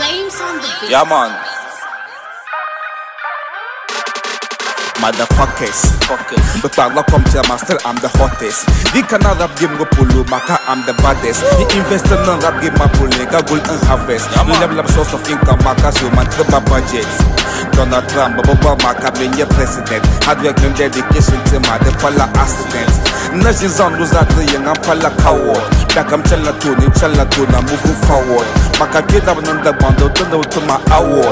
Flames on the beat. Yeah, man. Motherfuckers, but I come to my still I'm the hottest. The canal rap game go pulu, maka I'm the baddest. The investor non rap game my pulu, gold and harvest. We level up source of income, maka so man triple budgets. Donald Trump, Boba maka being your president. Hard work and dedication to my the pala accidents. Nations on those that the young and pala coward. Back I'm chala tuna, moving forward. Maka get up on the bundle, turn out to my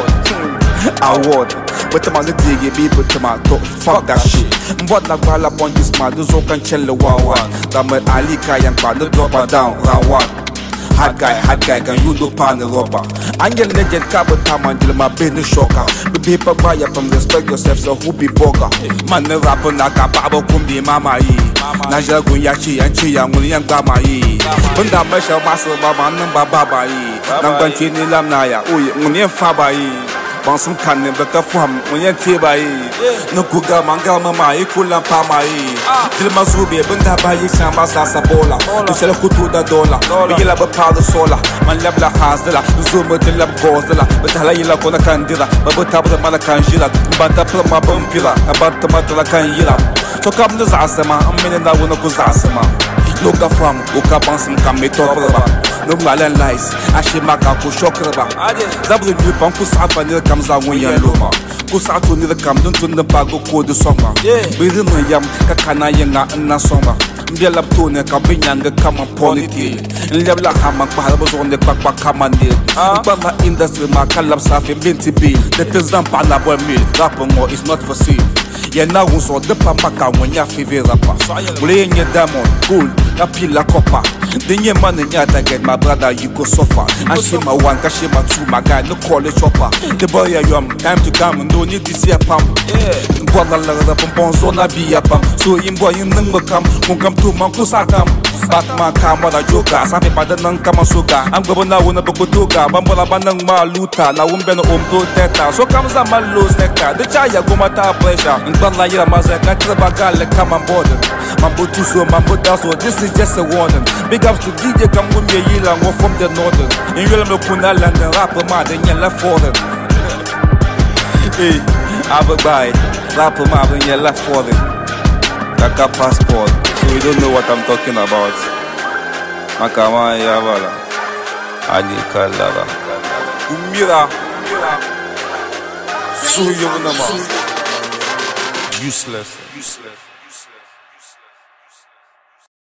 award. But I'm on the diggy people to my top. Fuck that shit. What like while up on this man, those who can chill the one. That my Ali Kayan pan the drop her down, round one. Hard guy, can you do pan the rubber? Angel legend carbon time until my business shocker. The paper buy up and respect yourself, so who be boga? Man, the rapper naka babo kumbi mama yi. Naja Guyachi and Chia Mulian Gama yi. When that measure muscle baba number baba yi. Namban Chini Lamnaya, Uy, Munian Faba yi. Some can never perform when you're Tibai. No Kuga Manga Mama, Kulan Pamai. Tilmazubi, Bunda Bayi Shamba Sabola. The Shelakutu da Dola. We love a powder solar. Man Labla Hazela, Zuma de Lab Gozela. But Halayla Kona Candida, Babutaba the Malakanjila, Bantapla Bumpila, about the Matala Kanyila. So come the Zasama, a minute that will not go Zasama. Look up from Ukabansam Kamito. No malan lies, Ashimaka Kushokaba. W Pankus comes out when you're Luma. Kusatu neither come down to the bago code the summer. Within the yam, Kakana Yanga and Nasoma. Biala Tone, Kabinanga, come upon it. Lebla Hamak was on the Papa Commanded. Bala industry, Makalab Safi, Binti Bill. The Tezampana boy mill, Rapamo is not for sale. Yeah, now we saw the Pamaka when you're Fivi rapper. Playing your diamond, gold, a pillar copper. Then your man in yard get my brother, you go suffer. And Shima one, Kashima two, my guy, no college chopper. The boy, time to come and don't need to see a pump. Guadala Ponzona be a pump. So in boy, you never come, won't come to Mankusakam. Batman Kamada Joka, something by the Nankamasuga. I'm going now on a Bokutuga, Bambala Banang Maluta, now Umbeno Umto Teta. So comes a Malo Sector, the Chaya Gomata pressure. In Banaya Mazaka, Trabagal, come on board. Mambutuso, Mambudaso, this is just a warning. Big ups to DJ Kamunya Yila, more from the northern. In Yellow Punaland and Rapper Mad and Yellow Foreign. Hey, Ababai, Rapper Mad and Yellow Foreign. Kaka passport, so we don't know what I'm talking about. Makama Yavala, Adi Kalara, Umira, Suyunama, useless.